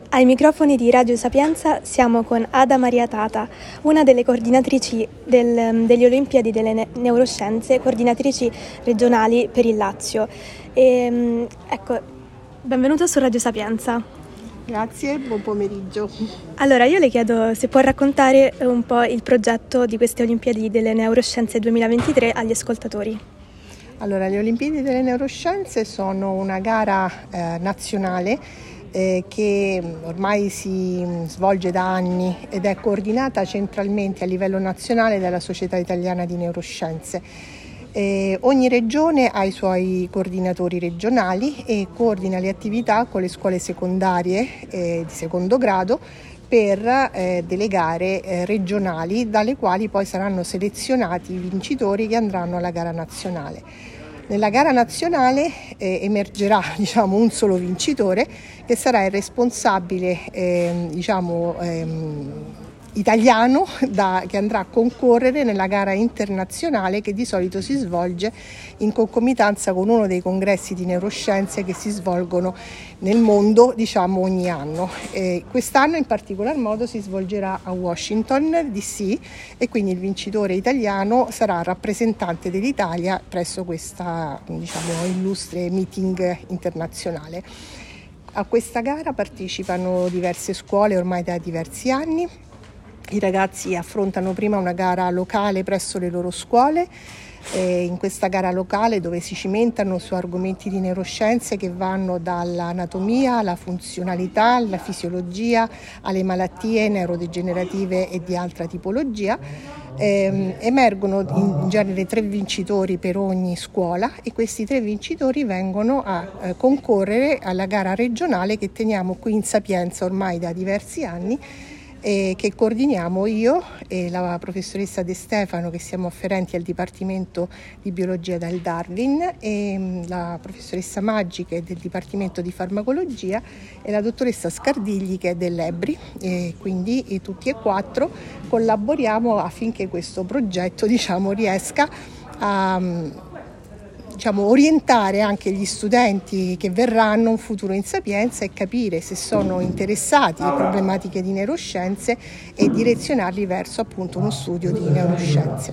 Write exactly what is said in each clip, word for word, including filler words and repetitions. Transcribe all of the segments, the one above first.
Ai microfoni di Radio Sapienza siamo con Ada Maria Tata, una delle coordinatrici del, delle Olimpiadi delle ne- Neuroscienze, coordinatrici regionali per il Lazio. E, ecco, benvenuta su Radio Sapienza. Grazie, buon pomeriggio. Allora, io le chiedo se può raccontare un po' il progetto di queste Olimpiadi delle Neuroscienze duemilaventitré agli ascoltatori. Allora, le Olimpiadi delle Neuroscienze sono una gara eh, nazionale eh, che ormai si svolge da anni ed è coordinata centralmente a livello nazionale dalla Società Italiana di Neuroscienze. Eh, ogni regione ha i suoi coordinatori regionali e coordina le attività con le scuole secondarie eh, di secondo grado per eh, delle gare eh, regionali, dalle quali poi saranno selezionati i vincitori che andranno alla gara nazionale. Nella gara nazionale eh, emergerà diciamo, un solo vincitore che sarà il responsabile eh, diciamo, ehm, italiano da, che andrà a concorrere nella gara internazionale che di solito si svolge in concomitanza con uno dei congressi di neuroscienze che si svolgono nel mondo diciamo ogni anno. E quest'anno in particolar modo si svolgerà a Washington D C e quindi il vincitore italiano sarà rappresentante dell'Italia presso questa diciamo illustre meeting internazionale. A questa gara partecipano diverse scuole ormai da diversi anni. I ragazzi affrontano prima una gara locale presso le loro scuole, e in questa gara locale dove si cimentano su argomenti di neuroscienze che vanno dall'anatomia alla funzionalità, alla fisiologia, alle malattie neurodegenerative e di altra tipologia. Eh, emergono in genere tre vincitori per ogni scuola e questi tre vincitori vengono a eh, concorrere alla gara regionale che teniamo qui in Sapienza ormai da diversi anni, e che coordiniamo io e la professoressa De Stefano, che siamo afferenti al Dipartimento di Biologia del Darwin, e la professoressa Maggi, che è del Dipartimento di Farmacologia, e la dottoressa Scardigli, che è dell'Ebri, e quindi e tutti e quattro collaboriamo affinché questo progetto diciamo, riesca a diciamo, orientare anche gli studenti che verranno un futuro in Sapienza e capire se sono interessati alle problematiche di neuroscienze e direzionarli verso appunto uno studio di neuroscienze.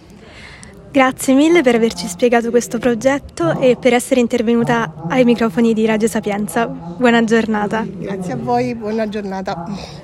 Grazie mille per averci spiegato questo progetto e per essere intervenuta ai microfoni di Radio Sapienza. Buona giornata. Grazie a voi, buona giornata.